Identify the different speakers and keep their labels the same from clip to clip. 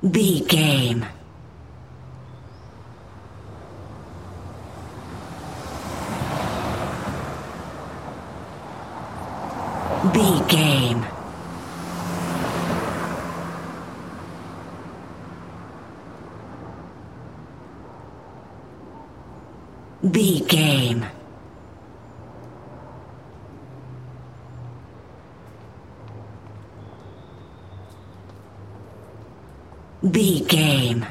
Speaker 1: B game. B game. B game. B game.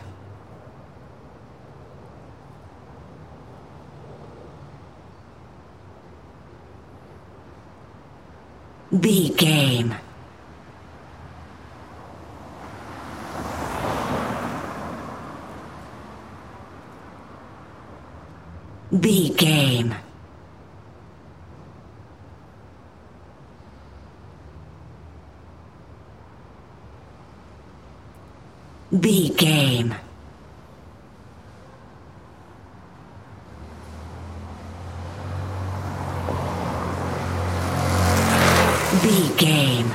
Speaker 1: B game. B game. B game. B game.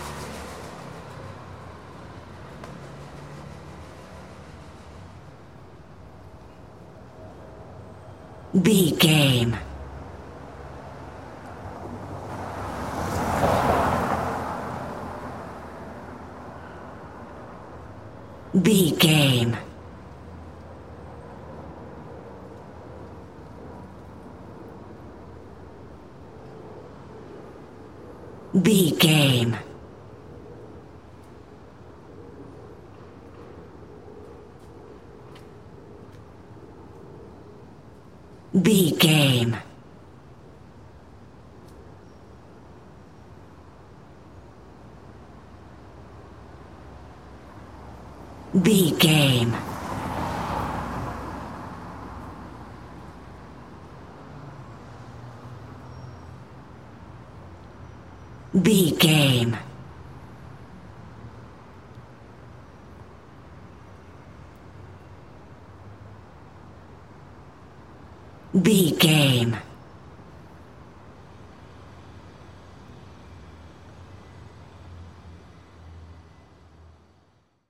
Speaker 1: B game. B game. B game. B game. B game. B game. B game.